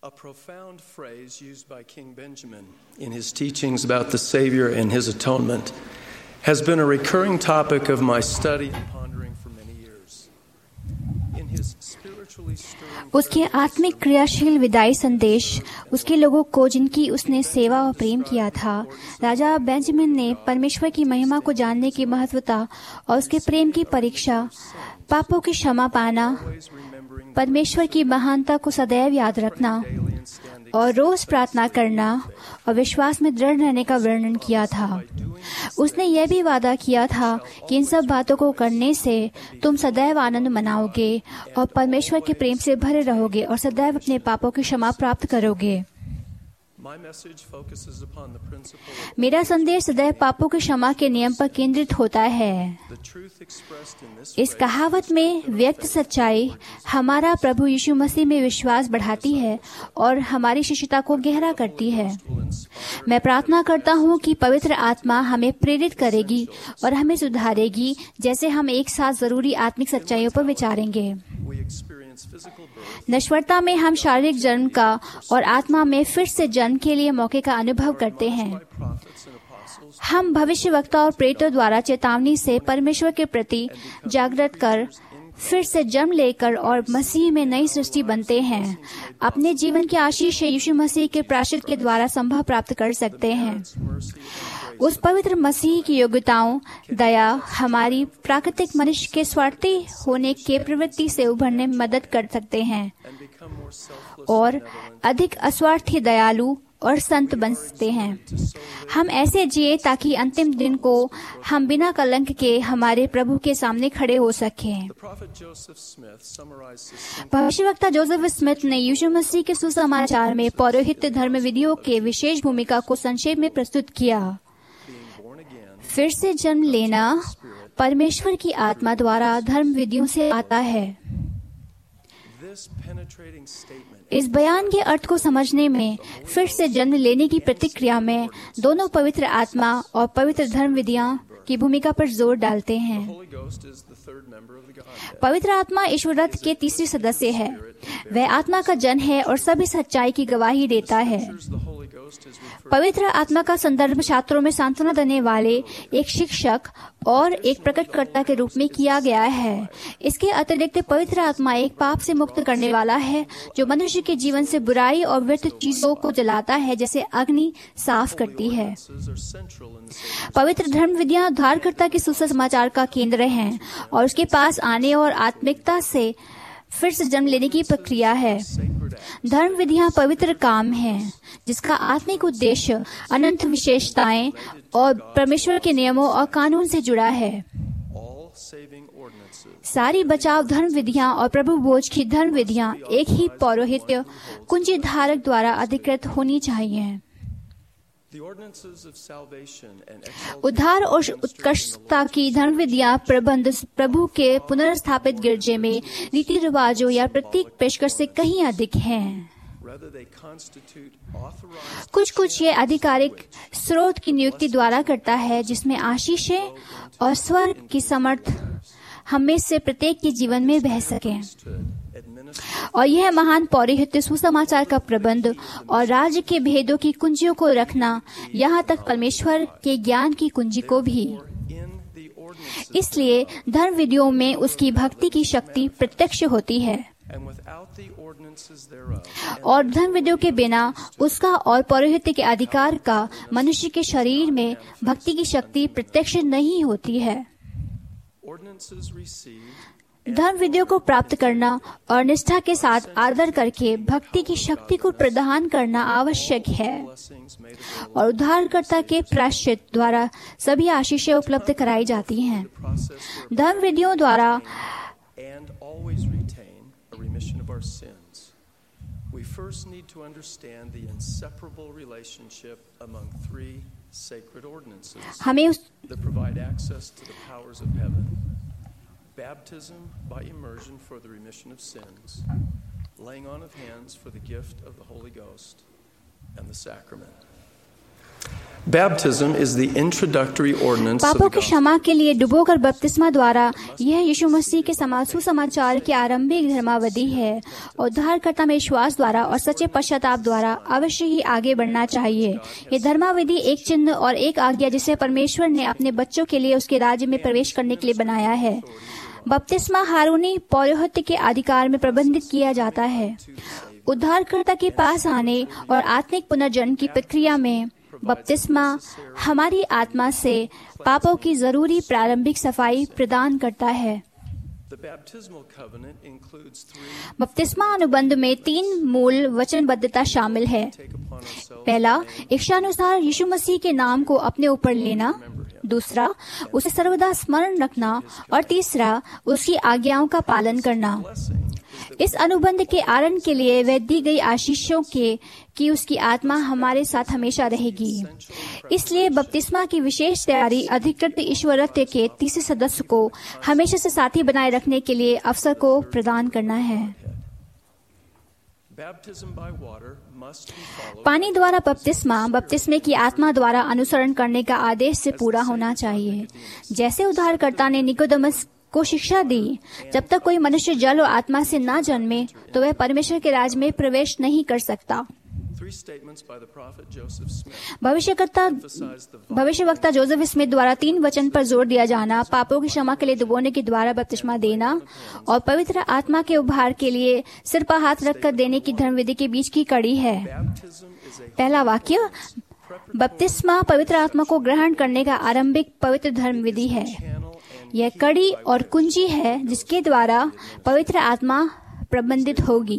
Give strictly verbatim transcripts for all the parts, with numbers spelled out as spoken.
A profound phrase used by King Benjamin in his teachings about the Savior and his atonement has been a recurring topic of my study and pondering for many years. In his spiritually stirring उसके आत्मिक क्रियाशील विदाई संदेश उसके लोगों को जिनकी उसने सेवा और प्रेम किया था, राजा बेंजामिन ने परमेश्वर की महिमा को जानने की महत्वता और उसके प्रेम की परीक्षा, पापों की क्षमा पाना, परमेश्वर की महानता को सदैव याद रखना और रोज प्रार्थना करना और विश्वास में दृढ़ रहने का वर्णन किया था। उसने यह भी वादा किया था कि इन सब बातों को करने से तुम सदैव आनंद मनाओगे और परमेश्वर के प्रेम से भरे रहोगे और सदैव अपने पापों की क्षमा प्राप्त करोगे। मेरा संदेश सदैव पापों की क्षमा के नियम पर केंद्रित होता है। इस कहावत में व्यक्त सच्चाई हमारा प्रभु यीशु मसीह में विश्वास बढ़ाती है और हमारी शिष्यता को गहरा करती है। मैं प्रार्थना करता हूँ कि पवित्र आत्मा हमें प्रेरित करेगी और हमें सुधारेगी, जैसे हम एक साथ जरूरी आत्मिक सच्चाइयों पर विचारेंगे। नश्वरता में हम शारीरिक जन्म का और आत्मा में फिर से जन्म के लिए मौके का अनुभव करते हैं। हम भविष्यवक्ता और प्रेरितों द्वारा चेतावनी से परमेश्वर के प्रति जागृत कर फिर से जन्म लेकर और मसीह में नई सृष्टि बनते हैं। अपने जीवन की आशीष यीशु मसीह के प्रायश्चित के द्वारा संभव प्राप्त कर सकते हैं। उस पवित्र मसीह की योग्यताओं, दया हमारी प्राकृतिक मनुष्य के स्वार्थी होने के प्रवृत्ति से उभरने में मदद कर सकते हैं और अधिक अस्वार्थी, दयालु और संत बन सकते हैं। हम ऐसे जिए ताकि अंतिम दिन को हम बिना कलंक के हमारे प्रभु के सामने खड़े हो सकें। भविष्यवक्ता जोसेफ स्मिथ ने यीशु मसीह के सुसमाचार में पौरोहित्य धर्म विधियों के विशेष भूमिका को संक्षेप में प्रस्तुत किया। फिर से जन्म लेना परमेश्वर की आत्मा द्वारा धर्म विधियों से आता है। इस बयान के अर्थ को समझने में फिर से जन्म लेने की प्रतिक्रिया में दोनों पवित्र आत्मा और पवित्र धर्म विधियां की भूमिका पर जोर डालते हैं। पवित्र आत्मा ईश्वरत्व के तीसरे सदस्य है। वह आत्मा का जन है और सभी सच्चाई की गवाही देता है। पवित्र आत्मा का संदर्भ छात्रों में सांत्वना देने वाले एक शिक्षक और एक प्रकटकर्ता के रूप में किया गया है। इसके अतिरिक्त पवित्र आत्मा एक पाप से मुक्त करने वाला है जो मनुष्य के जीवन से बुराई और व्यर्थ चीजों को जलाता है, जैसे अग्नि साफ करती है। पवित्र धर्म विधियां उद्धारकर्ता के सुसमाचार का केंद्र हैं और उसके पास आने और आत्मिकता से फिर से जन्म लेने की प्रक्रिया है। धर्म विधियां पवित्र काम हैं जिसका आत्मिक उद्देश्य अनंत विशेषताएं और परमेश्वर के नियमों और कानून से जुड़ा है। सारी बचाव धर्म विधियां और प्रभु भोज की धर्म विधियां एक ही पौरोहित्य कुंजी धारक द्वारा अधिकृत होनी चाहिए। उद्धार और उत्कृष्टता की धर्म विधियां प्रबंध प्रभु के पुनर्स्थापित गिरजे में रीति रिवाजों या प्रतीक पेशकश से कहीं अधिक हैं। कुछ कुछ ये आधिकारिक स्रोत की नियुक्ति द्वारा करता है, जिसमें आशीषें और स्वर्ग की समर्थ हम में से प्रत्येक के जीवन में बह सके। और यह महान पौरोहित्य सुसमाचार का प्रबंध और राज्य के भेदों की कुंजियों को रखना, यहाँ तक परमेश्वर के ज्ञान की कुंजी को भी। इसलिए धर्म विधियों में उसकी भक्ति की शक्ति प्रत्यक्ष होती है और धर्म विधियों के बिना उसका और पौरोहित्य के अधिकार का मनुष्य के शरीर में भक्ति की शक्ति प्रत्यक्ष नहीं होती है। धर्म विधियों को प्राप्त करना और निष्ठा के साथ आदर करके भक्ति की शक्ति को प्रदान करना आवश्यक है और उद्धारकर्ता के प्रायश्चित द्वारा सभी आशीषें उपलब्ध कराई जाती हैं। धर्म विधियों द्वारा हमें उस Baptism by immersion for the remission of sins, laying on of hands for the gift of the Holy Ghost, and the sacrament. Baptism is the introductory ordinance of पापों the की gospel. क्षमा के लिए डुबोकर बपतिस्मा द्वारा यह यीशु मसीह के समा सुसमाचार की आरंभिक धर्मावधि है। उद्धारकर्ता में विश्वास द्वारा और सच्चे पश्चाताप द्वारा अवश्य ही आगे बढ़ना चाहिए। ये धर्माविधि एक चिन्ह और एक आज्ञा जिसे परमेश्वर ने अपने बच्चों के लिए उसके राज्य में प्रवेश करने के लिए बनाया है। बपतिस्मा हारूनी पौरोहित्य के अधिकार में प्रबंधित किया जाता है। उद्धारकर्ता के पास आने और आत्मिक पुनर्जन्म की प्रक्रिया में बपतिस्मा हमारी आत्मा से पापों की जरूरी प्रारंभिक सफाई प्रदान करता है। The baptismal covenant includes three बपतिस्मा अनुबंध में तीन मूल वचनबद्धता शामिल है। take upon ourselves. पहला, इच्छानुसार यीशु मसीह के नाम को अपने ऊपर लेना। दूसरा, उसे सर्वदा स्मरण रखना। और तीसरा, उसकी आज्ञाओं का पालन करना। इस अनुबंध के आनंद के लिए वह दी गई आशीषों के कि उसकी आत्मा हमारे साथ हमेशा रहेगी। इसलिए बपतिस्मा की विशेष तैयारी अधिकृत ईश्वरत्व के तीसरे सदस्य को हमेशा से साथी बनाए रखने के लिए अवसर को प्रदान करना है। Baptism by water must be followed. पानी द्वारा बपतिस्मा बपतिस्मे की आत्मा द्वारा अनुसरण करने का आदेश से पूरा होना चाहिए। जैसे उद्धारकर्ता ने निकोदेमस को शिक्षा दी, जब तक कोई मनुष्य जल और आत्मा से न जन्मे तो वह परमेश्वर के राज्य में प्रवेश नहीं कर सकता। Three statements by the prophet Joseph Smith भविष्यवक्ता emphasize the भविष्यवक्ता जोसेफ स्मिथ द्वारा तीन वचन पर जोर दिया जाना, पापों की क्षमा के लिए डुबोने के द्वारा बपतिस्मा देना और पवित्र आत्मा के उभार के लिए सिर पर हाथ रखकर देने की धर्मविधि के बीच की कड़ी है। baptism is a पहला वाक्य, बपतिस्मा पवित्र आत्मा को ग्रहण करने का आरंभिक पवित्र धर्मविधि है। यह कड़ी और कुंजी है जिसके द्वारा पवित्र आत्मा प्रबंधित होगी।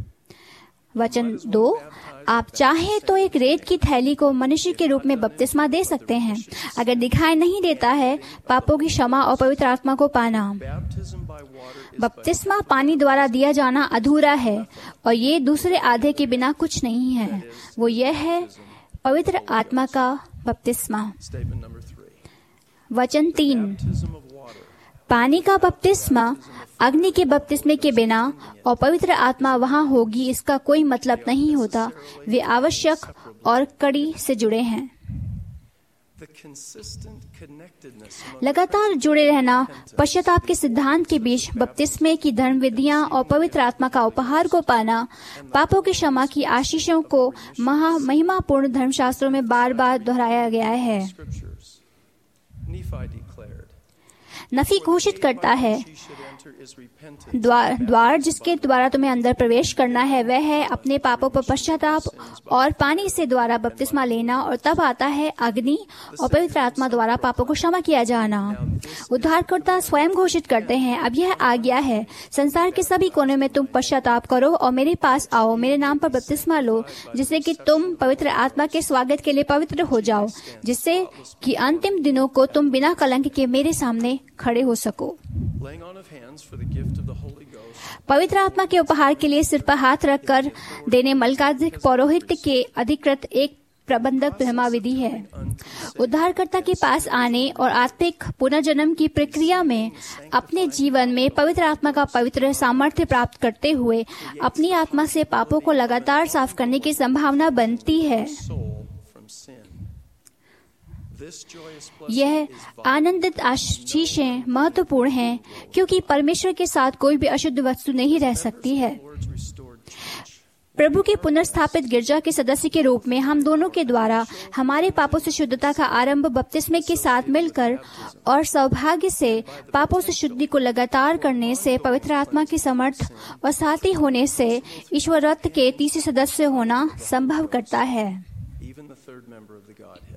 वचन दो, आप चाहे तो एक रेत की थैली को मनुष्य के रूप में बपतिस्मा दे सकते हैं अगर दिखाई नहीं देता है पापों की क्षमा और पवित्र आत्मा को पाना। baptism by water is बपतिस्मा पानी द्वारा दिया जाना अधूरा है और ये दूसरे आधे के बिना कुछ नहीं है। वो यह है पवित्र आत्मा का बपतिस्मा। statement number three. वचन तीन, Baptism of water पानी का बपतिस्मा अग्नि के बपतिस्मे के बिना और पवित्र आत्मा वहाँ होगी इसका कोई मतलब नहीं होता। वे आवश्यक और कड़ी से जुड़े हैं। the consistent connectedness among लगातार जुड़े रहना पश्चाताप के सिद्धांत के बीच बपतिस्मे की धर्मविधियां और पवित्र आत्मा का उपहार को पाना, पापों की क्षमा की आशीषों को महा महिमापूर्ण धर्मशास्त्रों में बार बार दोहराया गया है। scriptures. Nephi declared नफी घोषित करता है, she should enter is repentance. द्वार द्वार जिसके द्वारा तुम्हें अंदर प्रवेश करना है वह है अपने पापों पर पश्चाताप और पानी से द्वारा बपतिस्मा लेना, और तब आता है अग्नि और पवित्र आत्मा द्वारा पापों को क्षमा किया जाना। उद्धारकर्ता स्वयं घोषित करते हैं, अब यह आज्ञा है, संसार के सभी कोने में तुम पश्चाताप करो और मेरे पास आओ, मेरे नाम पर बपतिस्मा लो, जिससे कि तुम पवित्र आत्मा के स्वागत के लिए पवित्र हो जाओ, जिससे कि अंतिम दिनों को तुम बिना कलंक के मेरे सामने खड़े हो सको। Laying on of hands for the gift of the Holy Ghost. पवित्र आत्मा के उपहार के लिए सिर पर हाथ रखकर देने मलकादिक पौरोहित्य के अधिकृत एक प्रबंधक धर्माविधि है। उद्धारकर्ता के पास आने और आत्मिक पुनर्जन्म की प्रक्रिया में अपने जीवन में पवित्र आत्मा का पवित्र सामर्थ्य प्राप्त करते हुए अपनी आत्मा से पापों को लगातार साफ करने की संभावना बनती है। Soul from sin. This joyous blessing यह is vital. आनंदित आशीषें महत्वपूर्ण हैं क्योंकि परमेश्वर के साथ कोई भी अशुद्ध वस्तु नहीं रह सकती है। Lord's restored church. प्रभु के पुनर्स्थापित गिरजा के सदस्य के रूप में हम दोनों के द्वारा हमारे पापों से शुद्धता का आरंभ बपतिस्मे के साथ मिलकर और सौभाग्य से पापों से शुद्धि को लगातार करने से पवित्र आत्मा की समर्थ और साथी होने से ईश्वरत्व के तीसरे सदस्य होना संभव करता है। Even the third member of the Godhead.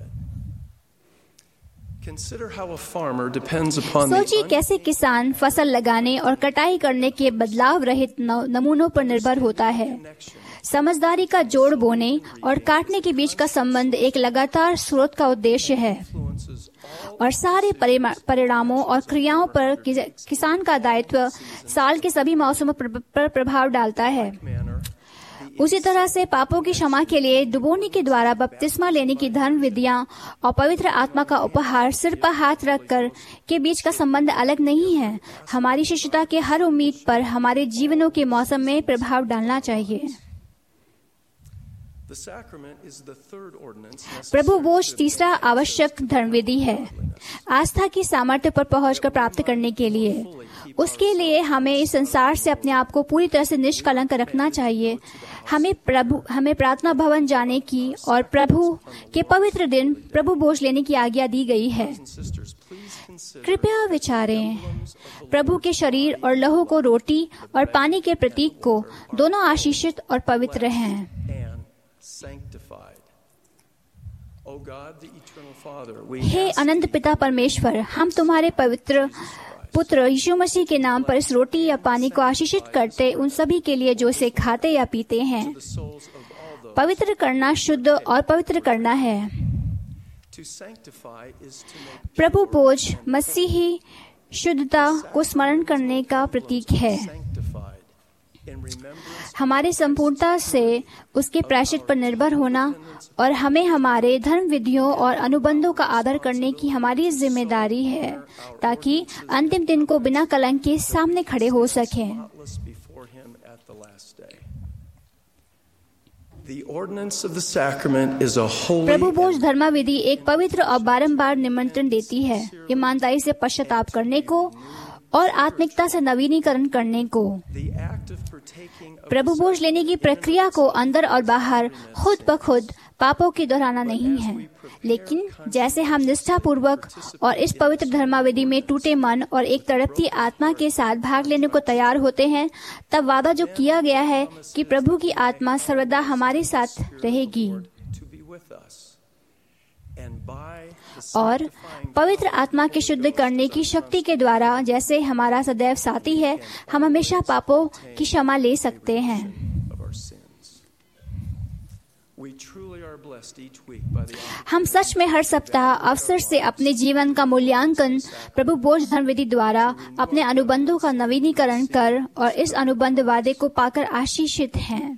Consider how a farmer depends upon the सोचिए कैसे किसान फसल लगाने और कटाई करने के बदलाव रहित न- नमूनों पर निर्भर होता है। समझदारी का जोड़ बोने और काटने के बीच का संबंध एक लगातार स्रोत का उद्देश्य है influences all और सारे परिमा- परिणामों और क्रियाओं पर कि- किसान का दायित्व साल के सभी मौसमों पर पर प्रभाव डालता है। manner. उसी तरह से पापों की क्षमा के लिए डुबोने के द्वारा बपतिस्मा लेने की धर्म विधियां और पवित्र आत्मा का उपहार सिर पर हाथ रखकर के बीच का संबंध अलग नहीं है। हमारी शिष्यता के हर उम्मीद पर हमारे जीवनों के मौसम में प्रभाव डालना चाहिए। प्रभु भोज तीसरा आवश्यक धर्मविधि है आस्था की सामर्थ्य पर पहुंचकर प्राप्त करने के लिए। उसके लिए हमें इस संसार से अपने आप को पूरी तरह से निष्कलंक रखना चाहिए। हमें प्रभु हमें प्रार्थना भवन जाने की और प्रभु के पवित्र दिन प्रभु भोज लेने की आज्ञा दी गई है। कृपया विचारें, प्रभु के शरीर और लहू को रोटी और पानी के प्रतीक को दोनों आशीषित और पवित्र हैं। हे अनंत पिता परमेश्वर, हम तुम्हारे पवित्र पुत्र यीशु मसीह के नाम पर इस रोटी या पानी को आशीषित करते उन सभी के लिए जो इसे खाते या पीते हैं। पवित्र करना शुद्ध और पवित्र करना है। प्रभु भोज मसीही शुद्धता को स्मरण करने का प्रतीक है। हमारे संपूर्णता से उसके प्रायश्चित पर निर्भर होना और हमें हमारे धर्म विधियों और अनुबंधों का आदर करने की हमारी जिम्मेदारी है ताकि अंतिम दिन को बिना कलंक के सामने खड़े हो सकें। प्रभु भोज धर्माविधि एक पवित्र और बारंबार निमंत्रण देती है ईमानदारी से पश्चाताप करने को और आत्मिकता से नवीनीकरण करने को। प्रभु भोज लेने की प्रक्रिया को अंदर और बाहर खुद ब खुद पापों की दोहराना नहीं है, लेकिन जैसे हम निष्ठा पूर्वक और इस पवित्र धर्माविधि में टूटे मन और एक तड़पती आत्मा के साथ भाग लेने को तैयार होते हैं, तब वादा जो किया गया है कि प्रभु की आत्मा सर्वदा हमारे साथ रहेगी और पवित्र आत्मा के शुद्ध करने की शक्ति के द्वारा जैसे हमारा सदैव साथी है, हम हमेशा पापों की क्षमा ले सकते हैं। हम सच में हर सप्ताह अवसर से अपने जीवन का मूल्यांकन प्रभु भोज धर्मविधि द्वारा अपने अनुबंधों का नवीनीकरण कर और इस अनुबंध वादे को पाकर आशीषित हैं।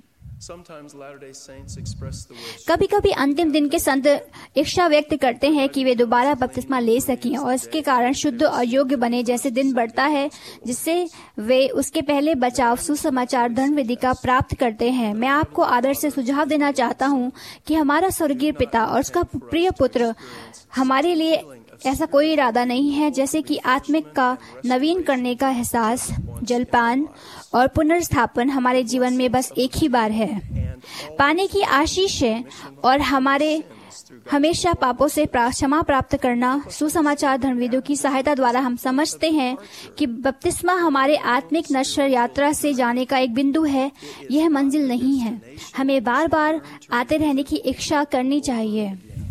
कभी कभी अंतिम दिन के संत इच्छा व्यक्त करते हैं कि वे दोबारा बपतिस्मा ले सकें और इसके कारण शुद्ध और योग्य बने। जैसे दिन बढ़ता है जिससे वे उसके पहले बचाव सुसमाचार धर्मविधि का प्राप्त करते हैं। मैं आपको आदर से सुझाव देना चाहता हूं कि हमारा स्वर्गीय पिता और उसका प्रिय पुत्र हमारे लिए ऐसा कोई इरादा नहीं है जैसे कि आत्मिक का नवीन करने का एहसास, जलपान और पुनर्स्थापन हमारे जीवन में बस एक ही बार है। पाने की आशीष है और हमारे हमेशा पापों से क्षमा प्राप्त करना सुसमाचार धर्मविधियों की सहायता द्वारा हम समझते हैं कि बपतिस्मा हमारे आत्मिक नश्वर यात्रा से जाने का एक बिंदु है, यह मंजिल नहीं है। हमें बार बार आते रहने की इच्छा करनी चाहिए।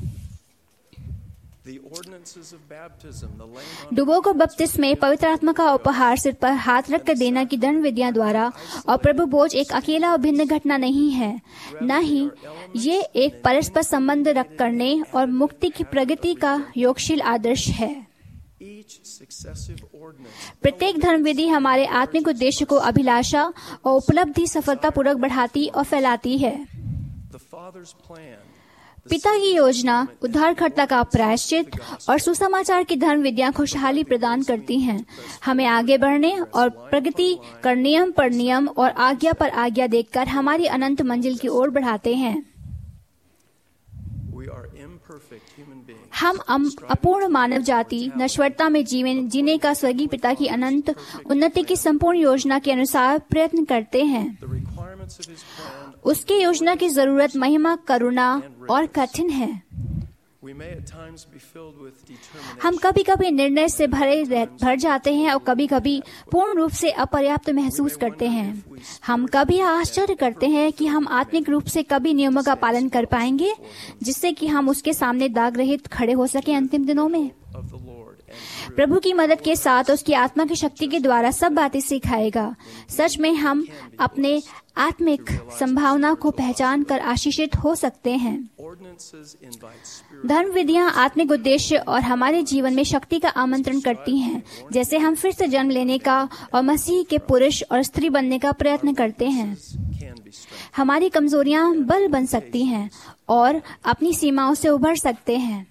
डुबो को बपतिस्मे पवित्र आत्मा का उपहार सिर पर हाथ रख कर देना की धर्म विधियां द्वारा और प्रभु भोज एक अकेला और भिन्न घटना नहीं है, न ही ये एक परस्पर संबंध रख करने और मुक्ति की प्रगति का योगशील आदर्श है। प्रत्येक धर्म विधि हमारे आत्मिक उद्देश्य को अभिलाषा और उपलब्धि सफलतापूर्वक बढ़ाती और फैलाती है। पिता की योजना उद्धारकर्ता का प्रायश्चित और सुसमाचार की धर्म विधियां खुशहाली प्रदान करती हैं। हमें आगे बढ़ने और प्रगति कर नियम पर नियम और आज्ञा पर आज्ञा देखकर हमारी अनंत मंजिल की ओर बढ़ाते हैं। हम अपूर्ण मानव जाति नश्वरता में जीवन जीने का स्वर्गीय पिता की अनंत उन्नति की संपूर्ण योजना के अनुसार प्रयत्न करते हैं। उसके योजना की जरूरत महिमा, करुणा और कठिन है। हम कभी कभी निर्णय से भरे भर जाते हैं और कभी कभी पूर्ण रूप से अपर्याप्त महसूस करते हैं। हम कभी आश्चर्य करते हैं कि हम आत्मिक रूप से कभी नियमों का पालन कर पाएंगे जिससे कि हम उसके सामने दाग रहित खड़े हो सके अंतिम दिनों में। प्रभु की मदद के साथ उसकी आत्मा की शक्ति के द्वारा सब बातें सिखाएगा। सच में हम अपने आत्मिक संभावना को पहचान कर आशीषित हो सकते हैं। धर्म विधियां आत्मिक उद्देश्य और हमारे जीवन में शक्ति का आमंत्रण करती हैं, जैसे हम फिर से जन्म लेने का और मसीह के पुरुष और स्त्री बनने का प्रयत्न करते हैं। हमारी कमजोरियां बल बन सकती हैं और अपनी सीमाओं से उभर सकते हैं।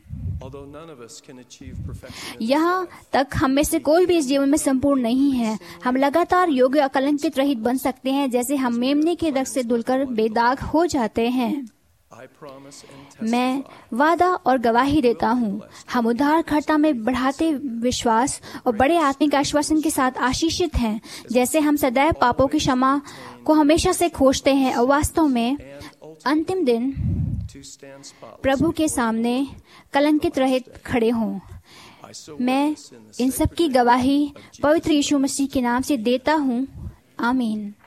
यहाँ तक हम में से कोई भी इस जीवन में संपूर्ण नहीं है। हम लगातार योग्य अकलंकित रहित बन सकते हैं, जैसे हम मेमने के रक्त से धुलकर बेदाग हो जाते हैं। I promise and मैं testify वादा और गवाही देता हूँ, हम उद्धारकर्ता में बढ़ाते विश्वास और बड़े आत्मिक आश्वासन के साथ आशीषित हैं, जैसे हम सदैव पापों की क्षमा को हमेशा से खोजते हैं और वास्तव में अंतिम दिन to stand spotless. प्रभु के सामने कलंकित रहित खड़े हों। I so मैं witness in the इन सब की sacred गवाही of Jesus पवित्र यीशु मसीह के नाम से देता हूँ। आमीन।